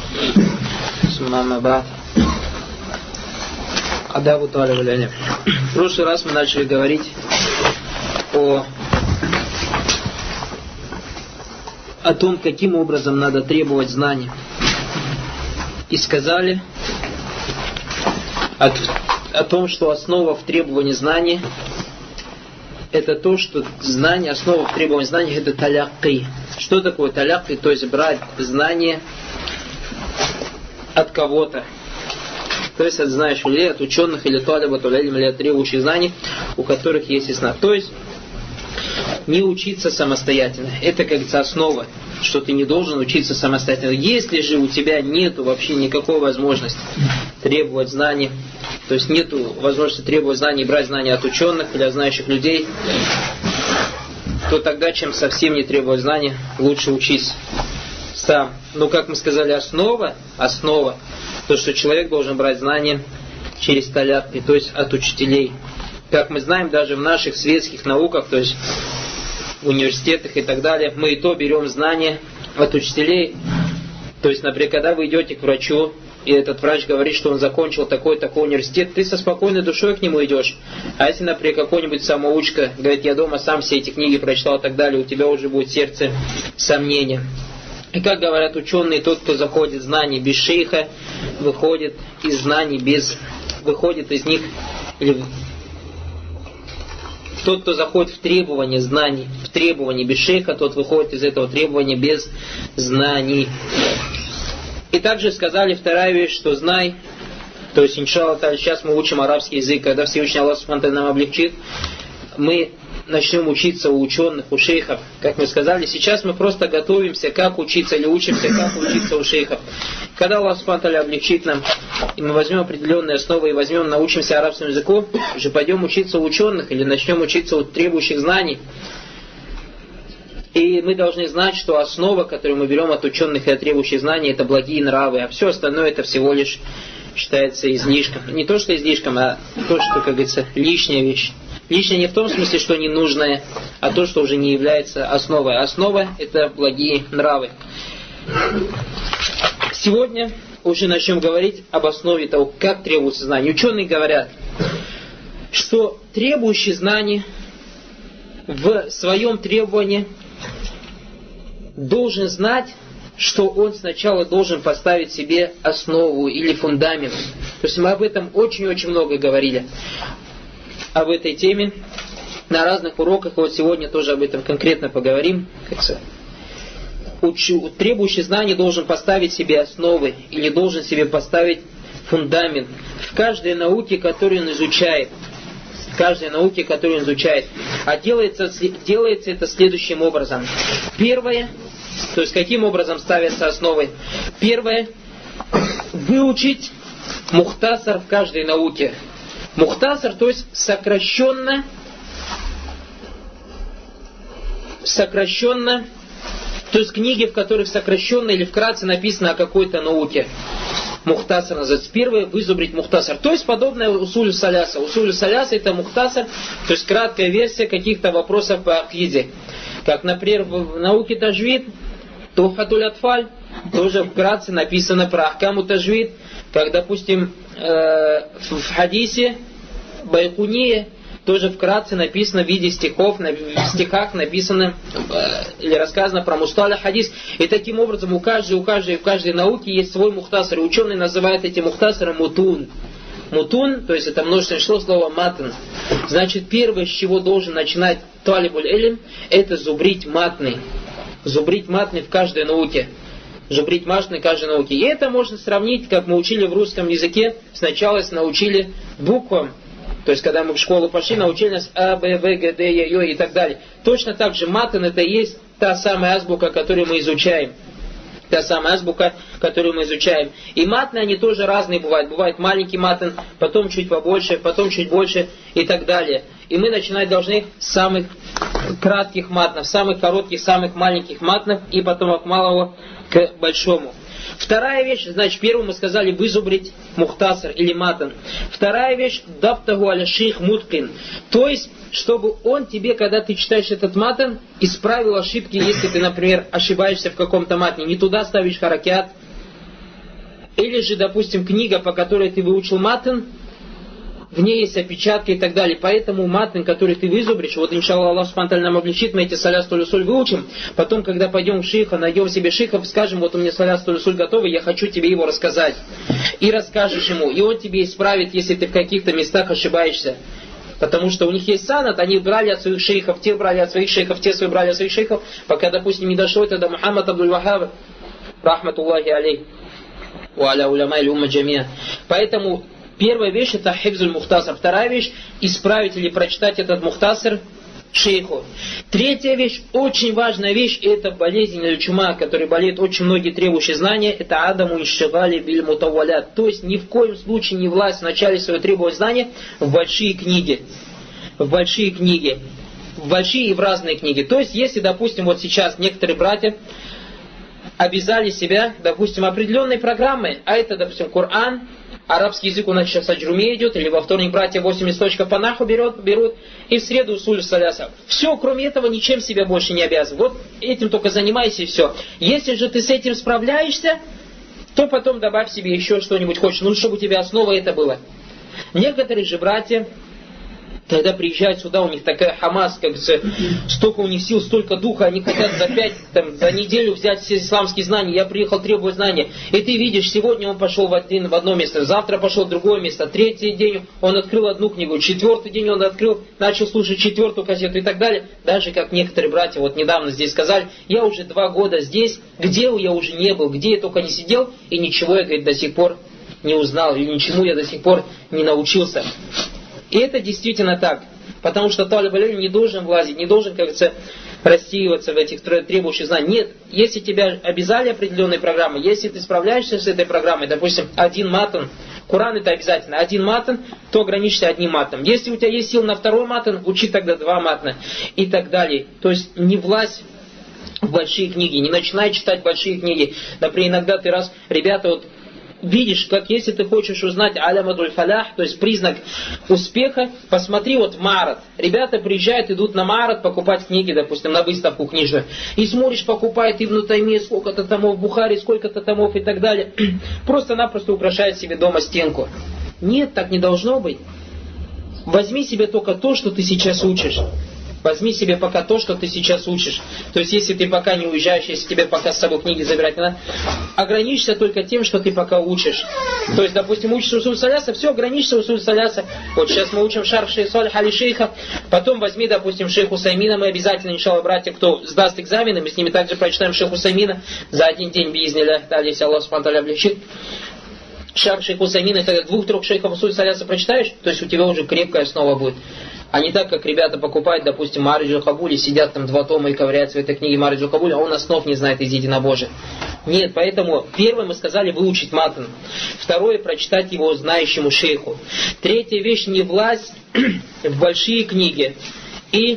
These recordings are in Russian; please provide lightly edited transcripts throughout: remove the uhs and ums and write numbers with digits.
В прошлый раз мы начали говорить о том, каким образом надо требовать знаний. И сказали о том, что основа в требовании знаний это то, что знание, основа в требовании знаний это талякки. Что такое талякки? То есть брать знание от кого-то. То есть от знающих людей, от ученых или или от требующих знаний, у которых есть ясна. То есть не учиться самостоятельно. Это, как говорится, основа, что ты не должен учиться самостоятельно. Если же у тебя нету вообще никакой возможности требовать знаний, то есть нету возможности требовать знаний, брать знания от ученых или от знающих людей, то тогда, чем совсем не требовать знаний, лучше учись сам. Но, как мы сказали, основа, то, что человек должен брать знания через талякки, то есть от учителей. Как мы знаем, даже в наших светских науках, то есть в университетах и так далее, мы и то берем знания от учителей. То есть, например, когда вы идете к врачу, и этот врач говорит, что он закончил такой-такой университет, ты со спокойной душой к нему идешь. А если, например, какой-нибудь самоучка говорит, я дома сам все эти книги прочитал и так далее, у тебя уже будет в сердце сомнения. И как говорят ученые, тот, кто заходит в знания без шейха, выходит из знаний выходит из них, или тот, кто заходит в требование знаний, в требование без шейха, тот выходит из этого требования без знаний. И также сказали вторая вещь, что знай, то есть, иншаллах, сейчас мы учим арабский язык, когда Всевышний Аллах Субхану нам облегчит, мы начнем учиться у ученых, у шейхов. Как мы сказали, сейчас мы просто готовимся, как учиться, или учимся, как учиться у шейхов. Когда Аллах Субхану облегчит нам, и мы возьмем определенные основы, и научимся арабскому языку, уже пойдем учиться у ученых, или начнем учиться у требующих знаний. И мы должны знать, что основа, которую мы берем от ученых и от требующих знаний, это благие нравы, а все остальное это всего лишь считается излишком. Не то, что излишком, а то, что, как говорится, лишняя вещь. Лишнее не в том смысле, что ненужное, а то, что уже не является основой. Основа это благие нравы. Сегодня уже начнем говорить об основе того, как требуются знания. Ученые говорят, что требующий знаний в своем требовании должен знать, что он сначала должен поставить себе основу или фундамент. То есть мы об этом очень-очень много говорили. Об этой теме на разных уроках. Вот сегодня тоже об этом конкретно поговорим. Требующий знаний должен поставить себе основы или должен себе поставить фундамент в каждой науке, которую он изучает. А делается это следующим образом. Первое, то есть каким образом ставятся основы? Первое, выучить мухтасар в каждой науке. Мухтасар, то есть сокращенно, то есть книги, в которых сокращенно или вкратце написано о какой-то науке. Мухтасар называется. Первое, вызубрить мухтасар. То есть подобное усулю саляса. Усулю саляса это мухтасар, то есть краткая версия каких-то вопросов по акиде. Как, например, в науке таджвид, Тухфатуль атфаль, тоже вкратце написано про ахкаму таджвид. Как, допустим, в хадисе Байкуния тоже вкратце написано в виде стихов, в стихах написано или рассказано про мусталах хадис. И таким образом в каждой науке есть свой мухтасар. И ученые называют эти мухтасары мутун. Мутун, то есть это множественное число слова матн. Значит, первое, с чего должен начинать талибуль илм, это зубрить матны. Зубрить матны в каждой науке. Зубрить матны в каждой науке. И это можно сравнить, как мы учили в русском языке. Сначала научили буквам. То есть, когда мы в школу пошли, научили нас А, Б, В, Г, Д, Е, Ё и так далее. Точно так же матн это и есть та самая азбука, которую мы изучаем. И матны, они тоже разные бывают. Бывает маленький матн, потом чуть побольше, потом чуть больше и так далее. И мы начинать должны с самых кратких матнов, самых коротких, самых маленьких матнов, и потом от малого к большому. Вторая вещь, значит, первую мы сказали вызубрить мухтасар или матн. Вторая вещь, дафтагу аля шейх муткин. То есть, чтобы он тебе, когда ты читаешь этот матн, исправил ошибки, если ты, например, ошибаешься в каком-то матне. Не туда ставишь харакят, Или же, допустим, книга, по которой ты выучил матн, в ней есть опечатка и так далее. Поэтому матн, который ты вызубришь, вот иншаллах Аллах субхану ва тааля нам облегчит, мы эти салястуль усуль выучим, потом, когда пойдем к шейху, найдем себе шейхов, скажем, вот у меня салястуль усуль готовый, я хочу тебе его рассказать. И расскажешь ему, и он тебе исправит, если ты в каких-то местах ошибаешься. Потому что у них есть санад, они брали от своих шейхов, те брали от своих шейхов, те свои брали от своих шейхов, пока, допустим, не дошло это до Мухаммад Абдуль-Вахаба, рахматуллахи алейх, ва аля уляма или умма джамия. Поэтому первая вещь это хифзуль мухтасар. Вторая вещь исправить или прочитать этот мухтасар шейху. Третья вещь, очень важная вещь, это болезнь или чума, которой болеют очень многие требующие знания, это адаму ишшигали биль мутаввалят. То есть ни в коем случае не власть вначале свое требовать знания в большие книги. В большие книги. В большие и в разные книги. То есть если, допустим, вот сейчас некоторые братья обязали себя, допустим, определенной программой, а это, допустим, Коран, арабский язык у нас сейчас аджруме идет, или во вторник братья 8 листочков по наху берут, и в среду усуль саляса. Все, кроме этого, ничем себя больше не обязан. Вот этим только занимайся и все. Если же ты с этим справляешься, то потом добавь себе еще что-нибудь хочешь. Ну, чтобы у тебя основа это было. Некоторые же братья, когда приезжают сюда, у них такая хамас, как столько у них сил, столько духа, они хотят за неделю взять все исламские знания. Я приехал требовать знания. И ты видишь, сегодня он пошел в одно место, завтра пошел в другое место, третий день он открыл одну книгу, четвертый день он начал слушать четвертую кассету и так далее. Даже как некоторые братья вот недавно здесь сказали, я уже 2 года здесь, где я уже не был, где я только не сидел, и ничего я, говорит, до сих пор не узнал, и ничему я до сих пор не научился. И это действительно так. Потому что талиб аль-илм не должен влазить, не должен, как говорится, рассеиваться в этих требующих знаний. Нет, если тебя обязали определенной программой, если ты справляешься с этой программой, допустим, один матн, Коран это обязательно, один матн, то ограничься одним матном. Если у тебя есть сил на второй матн, учи тогда 2 матна и так далее. То есть не влазь в большие книги, не начинай читать большие книги. Например, иногда ты ребята, вот, видишь, как если ты хочешь узнать алямадуль фалях, то есть признак успеха, посмотри вот в Маарат. Ребята приезжают, идут на Маарат покупать книги, допустим, на выставку книжную. И смотришь, покупает Ибн Таймия сколько-то томов, Бухари сколько-то томов и так далее. Просто-напросто украшает себе дома стенку. Нет, так не должно быть. Возьми себе только то, что ты сейчас учишь. Возьми себе пока то, что ты сейчас учишь. То есть, если ты пока не уезжаешь, если тебе пока с собой книги забирать не надо, ограничься только тем, что ты пока учишь. То есть, допустим, учишь усуль саляса, все, ограничься усуль саляса. Вот сейчас мы учим шарх шейх салих али шейха, потом возьми, допустим, шейх Усаймина, мы обязательно, иншаллах, братья, кто сдаст экзамены, мы с ними также прочитаем шейх Усаймина за один день, биизнилляхи та'аля, если Аллах субхану ва тааля облегчит. Шарх шейх Усаймина, когда 2-3 шейхов усуль саляса прочитаешь, то есть у тебя уже крепкая основа будет. А не так, как ребята покупают, допустим, Мариджу Кабули, сидят там 2 тома и ковыряют в этой книге Мариджу Кабули, а он основ не знает из единобожия. Нет, поэтому первое мы сказали выучить матн. Второе, прочитать его знающему шейху. Третья вещь, не влазь в большие книги. И,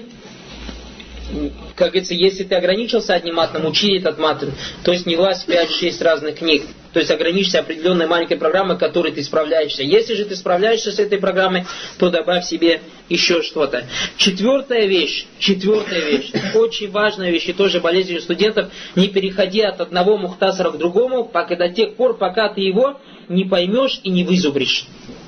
как говорится, если ты ограничился одним матном, учи этот матн. То есть не влазь в 5-6 разных книг. То есть ограничься определенной маленькой программой, которой ты справляешься. Если же ты справляешься с этой программой, то добавь себе еще что-то. Четвертая вещь, очень важная вещь, и тоже болезнь у студентов, не переходи от одного мухтасара к другому, пока до тех пор, пока ты его не поймешь и не вызубришь.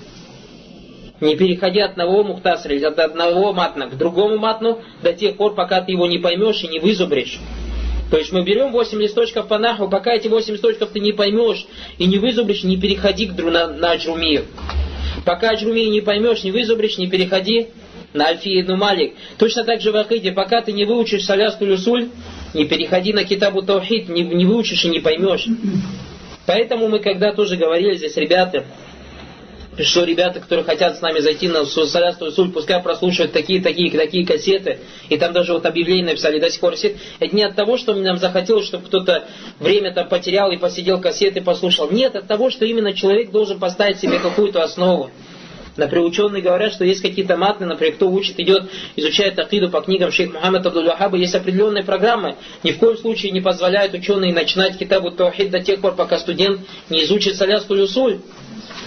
Не переходи от одного мухтасара или от одного матна к другому матну до тех пор, пока ты его не поймешь и не вызубришь. То есть мы берем 8 листочков по наху, пока эти 8 листочков ты не поймешь и не вызубришь, не переходи на аджрумию. Пока аджрумию не поймешь, не вызубришь, не переходи на Альфия ибн Малик. Точно так же в акиде, пока ты не выучишь салястуль усуль, не переходи на китабу таухид, не выучишь и не поймешь. Поэтому мы когда тоже говорили здесь, ребята, что ребята, которые хотят с нами зайти на салястуль усуль, пускай прослушивают такие кассеты, и там даже вот объявление написали, до сих пор висит. Это не от того, что нам захотелось, чтобы кто-то время там потерял и посидел кассеты, послушал. Нет, от того, что именно человек должен поставить себе какую-то основу. Например, ученые говорят, что есть какие-то матны, например, кто идет, изучает акиду по книгам шейх Мухаммад Абдуль-Вахаба, есть определенные программы. Ни в коем случае не позволяют ученые начинать китабу таухид до тех пор, пока студент не изучит салястуль усуль.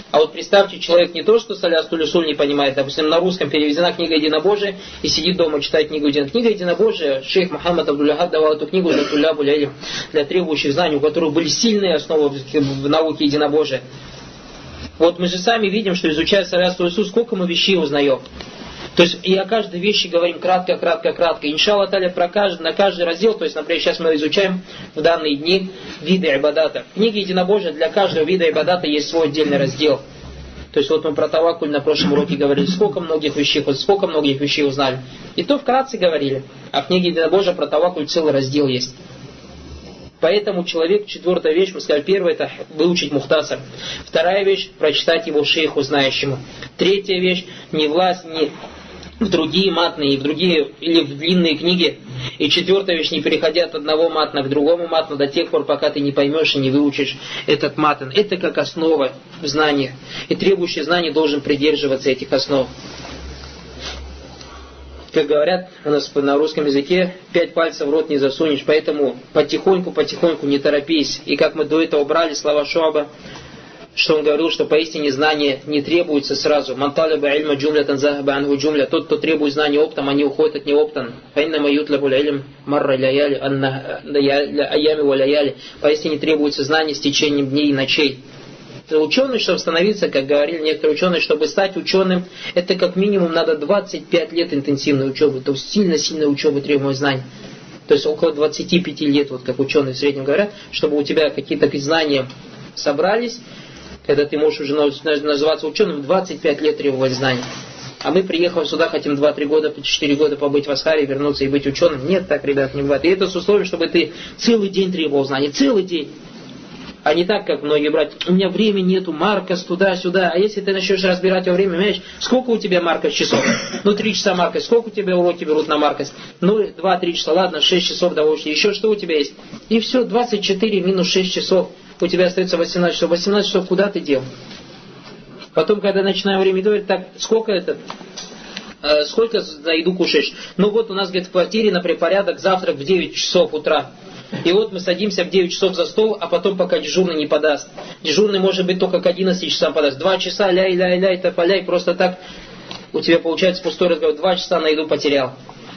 А вот представьте, человек не то, что Салястулюсуль не понимает, допустим, на русском переведена книга Единобожия, и сидит дома, читает книгу Единобожия. Книга Единобожия, шейх Мухаммад Абдул-Ахад давал эту книгу для тулябу ля-илм, для требующих знаний, у которых были сильные основы в науке Единобожия. Вот мы же сами видим, что изучая Салястулюсуль, сколько мы вещей узнаем. То есть и о каждой вещи говорим кратко. Иншалла та'аля на каждый раздел, то есть, например, сейчас мы изучаем в данные дни виды ибадата. В книге Единобожия для каждого вида ибадата есть свой отдельный раздел. То есть вот мы про таваккуль на прошлом уроке говорили, сколько многих вещей узнали. И то вкратце говорили. А в книге Единобожия про таваккуль целый раздел есть. Поэтому человек, четвертая вещь, мы сказали, первая это выучить мухтасар. Вторая вещь, прочитать его шейху знающему. Третья вещь, не власть, не в другие матные, в другие или в длинные книги. И четвертая вещь, не переходя от одного матна к другому матну до тех пор, пока ты не поймешь и не выучишь этот матн. Это как основа в знаниях. И требующий знаний должен придерживаться этих основ. Как говорят у нас на русском языке, 5 пальцев в рот не засунешь, поэтому потихоньку, не торопись. И как мы до этого брали слова Шуаба, что он говорил, что поистине знание не требуется сразу. Манталиба ильма джумлятан захаба ангу джумля. Тот, кто требует знания оптом, они уходят от него оптом. Фаиннама ютлабу ильм марра ляяли аями ва ляяли. Поистине требуется знание с течением дней и ночей. Ученый, чтобы становиться, как говорили некоторые ученые, чтобы стать ученым, это как минимум надо 25 лет интенсивной учебы. То есть сильно учебы требует знаний. То есть около 25 лет, вот как ученые в среднем говорят, чтобы у тебя какие-то знания собрались, когда ты можешь уже называться ученым, 25 лет требовать знаний. А мы, приехав сюда, хотим 2-3 года, 4 года побыть в Асхаре, вернуться и быть ученым. Нет, так, ребят, не бывает. И это с условием, чтобы ты целый день требовал знаний. Целый день. А не так, как многие братья. У меня времени нету, Маркос туда-сюда. А если ты начнешь разбирать во время, понимаешь, сколько у тебя Маркос часов? 3 часа Маркос. Сколько у тебя уроки берут на Маркос? 2-3 часа, ладно, 6 часов довольно. Еще что у тебя есть? И все, 24 минус 6 часов. У тебя остается 18 часов. 18 часов куда ты дел? Потом, когда начинаем время говорить, так, сколько за еду кушаешь? Вот у нас, говорит, в квартире, например, порядок, завтрак в 9 часов утра. И вот мы садимся в 9 часов за стол, а потом пока дежурный не подаст. Дежурный может быть только к 11 часам подаст. 2 часа ляй, тополяй, просто так у тебя получается пустой разговор. 2 часа на еду потерял.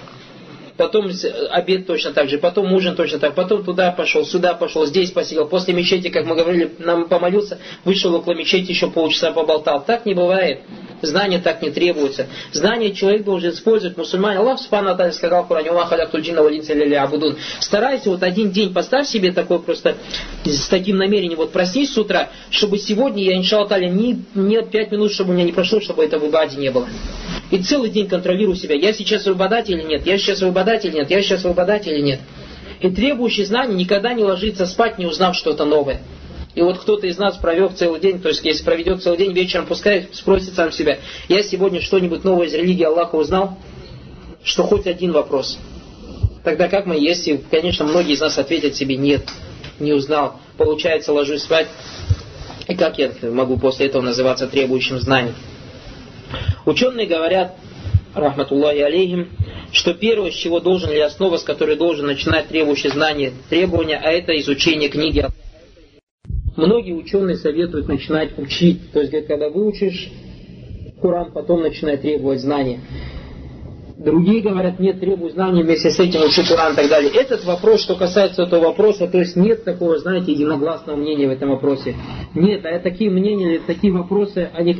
Потом обед точно так же, потом ужин точно так, потом туда пошел, сюда пошел, здесь посидел. После мечети, как мы говорили, нам помолился, вышел около мечети, еще полчаса поболтал. Так не бывает. Знания так не требуются. Знания человек должен использовать. Мусульмане, Аллах Субхану ва Тааля сказал в Коране: «Ва халяктуль джинна валь инса илля ли'абудун». Старайся один день, поставь себе такой просто с таким намерением, проснись с утра, чтобы сегодня я, иншаллах тааля, не 5 минут, чтобы у меня не прошло, чтобы это в ибаде не было. И целый день контролирую себя. Я сейчас в ибадате или нет? Я сейчас в ибадате или нет? И требующий знаний никогда не ложится спать, не узнав что-то новое. И кто-то из нас провел целый день, то есть если проведет целый день, вечером пускай спросит сам себя: я сегодня что-нибудь новое из религии Аллаха узнал? Что хоть один вопрос. Тогда как мы, если, конечно, многие из нас ответят себе: нет, не узнал. Получается, ложусь спать. И как я могу после этого называться требующим знаний? Ученые говорят, рахматуллахи алейхим, что первое, с чего должен, или основа, с которой должен начинать требующий знания требования, а это изучение книги. Многие ученые советуют начинать учить. То есть, когда выучишь Коран, потом начинай требовать знания. Другие говорят: нет, требуй знаний, вместе с этим учи Коран и так далее. Этот вопрос, что касается этого вопроса, то есть нет такого, единогласного мнения в этом вопросе. Нет, а такие мнения, такие вопросы, они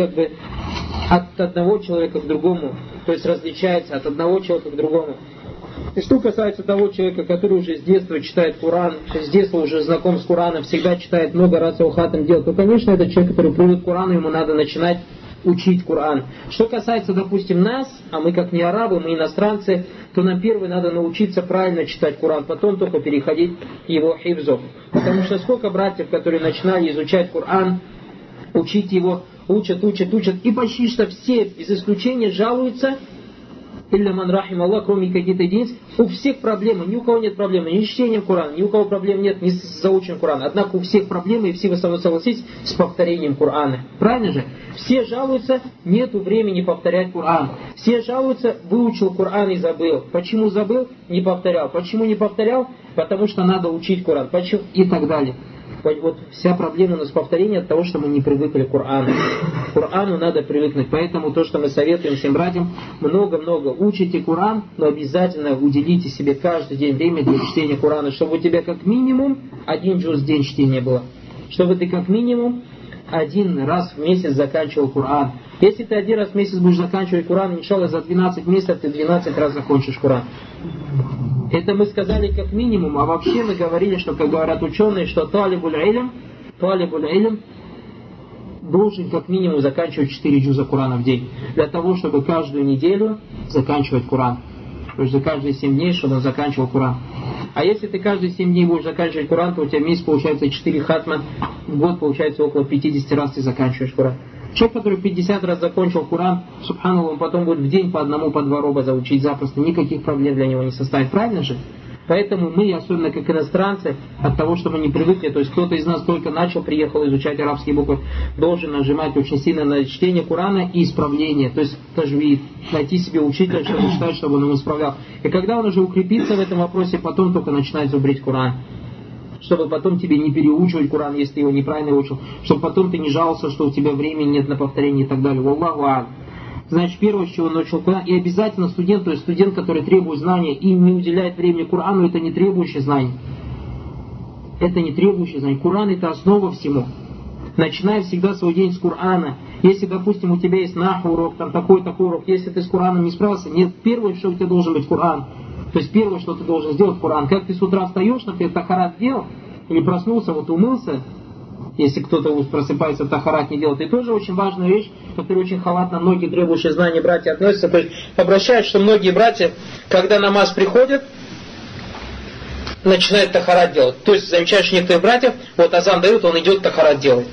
от одного человека к другому, то есть различаются от одного человека к другому. И что касается того человека, который уже с детства читает Коран, с детства уже знаком с Кораном, всегда читает много раз аухатом делает, то, конечно, этот человек, который привык к Корану, ему надо начинать учить Коран. Что касается, допустим, нас, а мы как не арабы, мы иностранцы, то нам первое надо научиться правильно читать Коран, потом только переходить к его хифзу. Потому что сколько братьев, которые начинали изучать Коран, учить его, учат, и почти что все, без исключения, жалуются, илля ман рахим Аллах, кроме каких-то единиц, у всех проблемы, ни у кого нет проблемы, ни с чтением Корана, ни у кого проблем нет, ни с заучением Корана. Однако у всех проблемы, и все вы со мной согласитесь, с повторением Корана. Правильно же? Все жалуются, нету времени повторять Коран. Все жалуются, выучил Коран и забыл. Почему забыл? Не повторял. Почему не повторял? Потому что надо учить Коран. Почему? И так далее. Вот вся проблема у нас повторения от того, что мы не привыкли к Корану. К Корану надо привыкнуть. Поэтому то, что мы советуем всем братьям, много-много учите Коран, но обязательно уделите себе каждый день время для чтения Корана, чтобы у тебя как минимум 1 джуз в день чтения было. Чтобы ты как минимум 1 раз в месяц заканчивал Коран. Если ты 1 раз в месяц будешь заканчивать Коран, иншаллах, за 12 месяцев ты 12 раз закончишь Коран. Это мы сказали как минимум, а вообще мы говорили, что, как говорят ученые, что талибуль илм должен как минимум заканчивать 4 джуза Корана в день. Для того, чтобы каждую неделю заканчивать Коран. То есть за каждые 7 дней, чтобы он заканчивал Коран. А если ты каждые 7 дней будешь заканчивать Коран, то у тебя в месяц получается 4 хатма, в год получается около 50 раз ты заканчиваешь Коран. Человек, который 50 раз закончил Коран, субханаллах, он потом будет в день по 1, по 2 роба заучить запросто, никаких проблем для него не составит, правильно же? Поэтому мы, особенно как иностранцы, от того, что мы не привыкли, то есть кто-то из нас только начал, приехал изучать арабские буквы, должен нажимать очень сильно на чтение Корана и исправление, то есть таджвид, найти себе учителя, чтобы читать, чтобы он ему исправлял. И когда он уже укрепится в этом вопросе, потом только начинает зубрить Коран. Чтобы потом тебе не переучивать Коран, если ты его неправильно учил, чтобы потом ты не жаловался, что у тебя времени нет на повторение и так далее. Валлаху а'алям. Значит, первое, с чего он начал Коран, и обязательно студент, то есть студент, который требует знания и не уделяет времени Корану, это не требующее знание. Это не требующее знание. Коран это основа всему. Начинай всегда свой день с Корана. Если, допустим, у тебя есть наху урок, там такой урок, если ты с Кораном не справился, нет, первое, что у тебя должен быть Коран. То есть первое, что ты должен сделать Коран. Как ты с утра встаешь, например, тахарат сделал, или проснулся, вот умылся, если кто-то просыпается, тахарат не делает. И тоже очень важная вещь, которая очень халатно многие требующие знания братья относятся. То есть обращают, что многие братья, когда намаз приходят, начинают тахарат делать. То есть замечаешь некоторых братьев, вот азан дают, он идет тахарат делать.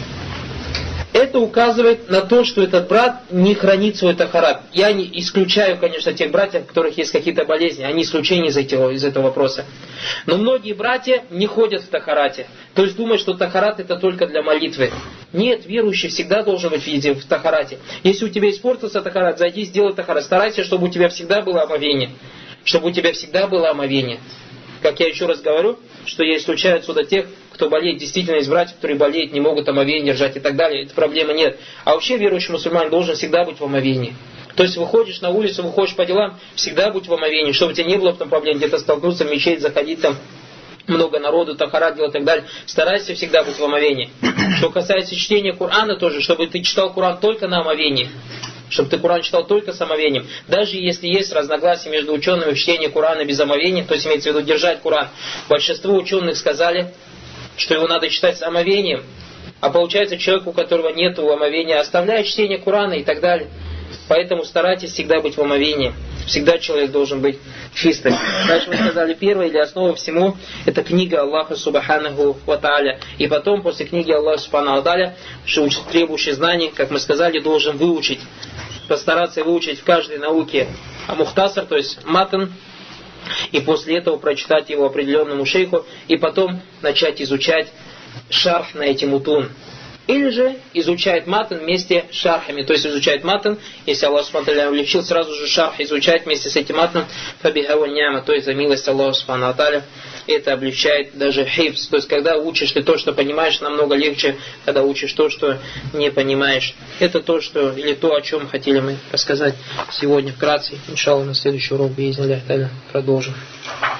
Это указывает на то, что этот брат не хранит свой тахарат. Я не исключаю, конечно, тех братьев, у которых есть какие-то болезни, они исключение из этого вопроса. Но многие братья не ходят в тахарате. То есть думают, что тахарат это только для молитвы. Нет, верующий всегда должен быть в тахарате. Если у тебя испортился тахарат, зайди, сделай тахарат. Старайся, чтобы у тебя всегда было омовение. Чтобы у тебя всегда было омовение. Как я еще раз говорю, что я исключаю отсюда тех, кто болеет, действительно из братьев, которые болеют, не могут омовение держать и так далее, этой проблемы нет. А вообще верующий мусульманин должен всегда быть в омовении. То есть выходишь на улицу, выходишь по делам, всегда будь в омовении, чтобы у тебя не было там проблем, где-то столкнуться в мечеть, заходить там, много народу, тахарат делать и так далее. Старайся всегда быть в омовении. Что касается чтения Корана тоже, чтобы ты читал Коран только на омовении. Чтобы ты Коран читал только с омовением. Даже если есть разногласия между учеными в чтении Корана без омовения, то есть имеется в виду держать Коран, большинство ученых сказали, что его надо читать с омовением, а получается человек, у которого нет омовения, оставляет чтение Корана и так далее. Поэтому старайтесь всегда быть в омовении. Всегда человек должен быть чистым. Дальше мы сказали, первое или основа всему, это книга Аллаха Субханаху ва Тааля. И потом, после книги Аллаха Субханаху ва Тааля, требующий знаний, как мы сказали, должен выучить. Постараться выучить в каждой науке мухтасар, то есть матн, и после этого прочитать его определенному шейху, и потом начать изучать шарх на эти мутун. Или же изучает матн вместе с шархами, то есть изучает матн, если Аллах Субхану Тааля облегчил, сразу же шарх изучать вместе с этим матном, фабихава няма, то есть за милость Аллаха Субхану Тааля. Это облегчает даже хифз, то есть когда учишь ты то, что понимаешь, намного легче, когда учишь то, что не понимаешь. Это то, что, или то, о чем хотели мы рассказать сегодня вкратце. Иншаллах, на следующий урок, биизнилляхи та'аля, продолжим.